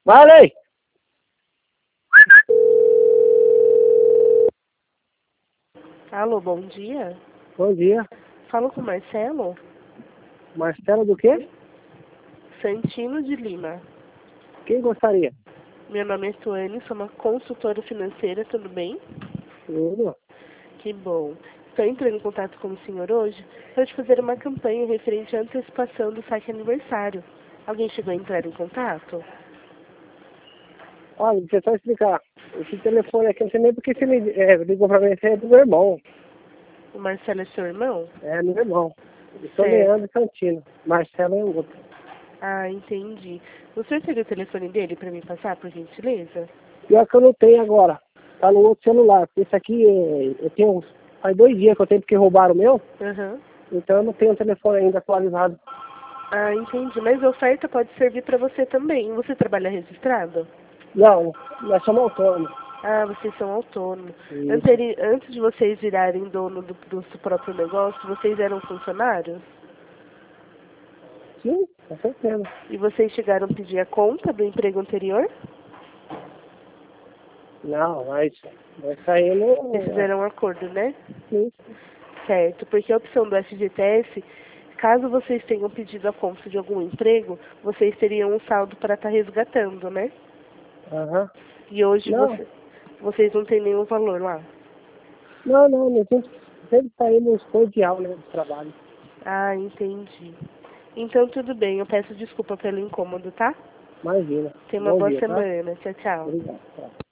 Vale! Alô, bom dia. Bom dia. Falo com o Marcelo Marcelo do quê? Santino de Lima. Quem gostaria? Meu nome é Tuane, sou uma consultora financeira, tudo bem? Tudo. Que bom. Estou entrando em contato com o senhor hoje para te fazer uma campanha referente à antecipação do saque aniversário. Alguém chegou a entrar em contato? Olha, deixa eu só explicar. Esse telefone aqui, eu não sei nem porque você ligou pra mim, esse é do meu irmão. O Marcelo é seu irmão? É, meu irmão. Eu sou Certo. Leandro Santino. Marcelo é outro. Ah, entendi. O senhor teria o telefone dele para me passar, por gentileza? Pior que eu não tenho agora. Tá no outro celular. Porque esse aqui, eu tenho... Faz 2 dias que eu tenho porque roubaram o meu. Aham. Então eu não tenho o telefone ainda atualizado. Ah, entendi. Mas a oferta pode servir para você também. Você trabalha registrado? Não, nós somos autônomos. Ah, vocês são autônomos. Isso. Antes de vocês virarem dono do seu próprio negócio, vocês eram funcionários? Sim, com certeza. E vocês chegaram a pedir a conta do emprego anterior? Não, mas aí não... Vocês fizeram um acordo, né? Sim. Certo, porque a opção do FGTS, caso vocês tenham pedido a conta de algum emprego, vocês teriam um saldo para estar resgatando, né? Aham. E hoje Não, vocês não têm nenhum valor lá. nós sempre saímos cordial, né, do trabalho. Ah, entendi. Então tudo bem, eu peço desculpa pelo incômodo, tá? Imagina. Tenha uma Bom boa dia, tá? semana. Tchau, tchau. Obrigado. Tchau.